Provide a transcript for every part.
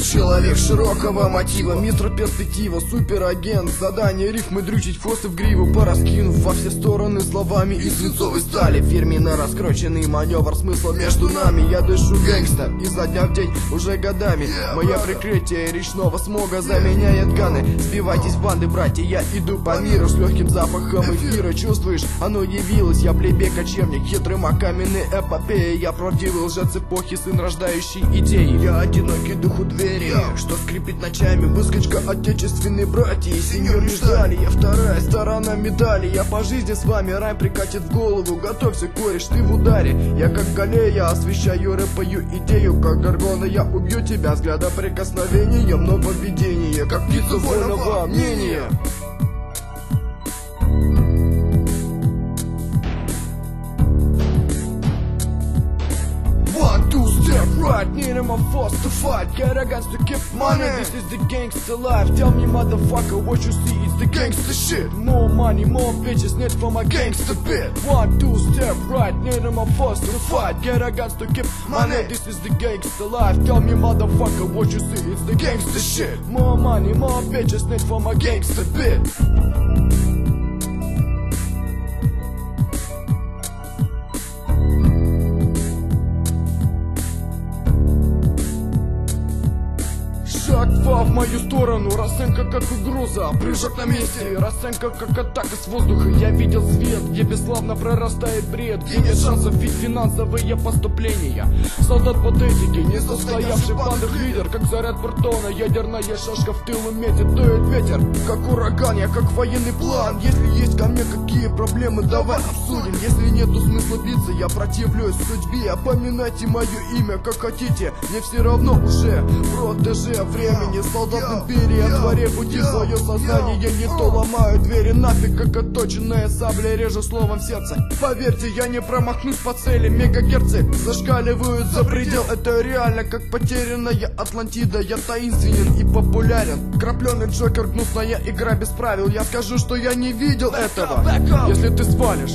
Человек широкого мотива, мистер перспектива, суперагент. Задание рифмы дрючить хвосты в гриву, пораскинув во все стороны словами из свинцовой стали. Фирменно раскрученный маневр смысла между нами. Я дышу гэнгста изо дня в день уже годами. Мое прикрытие речного смога заменяет ганы. Сбивайтесь в банды, братья, я иду по миру с легким запахом эфира. Чувствуешь, оно явилось, я плебей кочевник, хитрым каменной эпопеи. Я правдивый лжец эпохи, сын рождающий идеи. Я одинокий дух у двери, что скрипит ночами, выскочка отечественной братья. Сеньор не ждали, я вторая сторона медали. Я по жизни с вами, райм прикатит в голову. Готовься, кореш, ты в ударе. Я как галея, освещаю, рэпаю идею. Как горгона, я убью тебя, взгляда прикосновением, нововведение, как птица вольного мнения. Step right, need him a force to fight. Get a guns to keep money. This is the gangster life. Tell me, motherfucker, what you see is the gangster shit. More money, more bitches, need from a gangster bit. 1, 2, step right, need him a force to fight. Get a guns to keep money. This is the gangster life. Tell me, motherfucker, what you see is the gangster shit. More money, more bitches, need from a gangster bit. Шаг 2 в мою сторону, расценка как угроза, прыжок на месте, расценка как атака с воздуха. Я видел свет, где бесславно прорастает бред, где нет шансов ведь финансовые поступления. Солдат патетики, не состоявший в бандах лидер, как заряд Бертона, ядерная шашка в тылу метит, дует ветер, как ураган, я как военный план. Если есть ко мне какие проблемы, давай обсудим. Если нету смысла биться, я противлюсь судьбе. Опоминайте мое имя, как хотите, мне все равно уже протеже времени. Солдат империи, отворе пути свое сознание. Я не то ломаю двери нафиг, как отточенная сабля, режу словом в сердце. Поверьте, я не промахнусь по цели. Мегагерцы зашкаливают за предел. Это реально как потерянная Атлантида. Я таинственен и популярен. Крапленый Джокер, гнусная игра без правил. Я скажу, что я не видел этого. Если ты свалишь.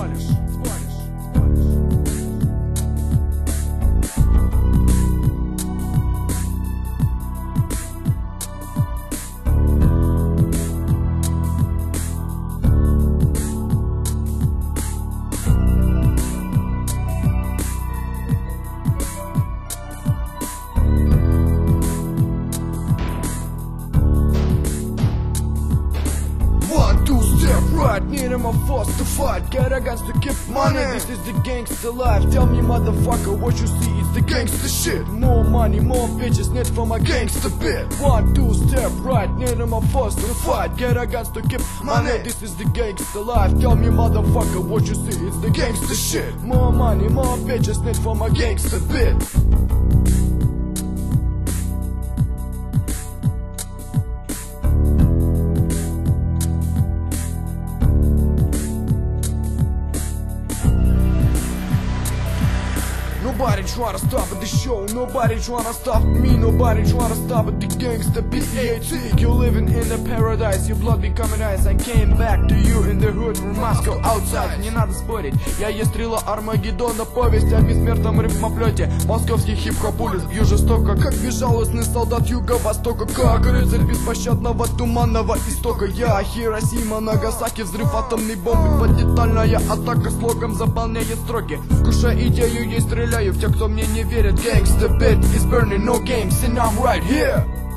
Right, need him a force to fight. Get a guns to keep money. This is the gangster life. Tell me, motherfucker, what you see is the gangster shit. More money, more bitches, need from a gangster bit. 1, 2, step right, need him a force to fight. Get a guns to keep money. This is the gangster life. Tell me, motherfucker, what you see is the gangster shit. More money, more bitches, need from a gangster bit. Nobody tryna stop at the show, nobody tryna stop me, nobody tryna stop at the gangsta BEAT. You living in a paradise, your blood becoming ice. I came back to you in the hood from Moscow outside. Не надо спорить, я есть стрела Армагеддона, повесть о бессмертном рифмоплете. Московский хип-хоп улиц бью жестоко, как безжалостный солдат юго-востока, как рыцарь беспощадного туманного истока. Я Хиросима, Нагасаки, взрыв атомной бомбы, поддетальная атака слогом заполняет строки. Вкушая идею, ей стреляю в тех, кто мне не верит. Gangsta bit is burning, no games, and I'm right here.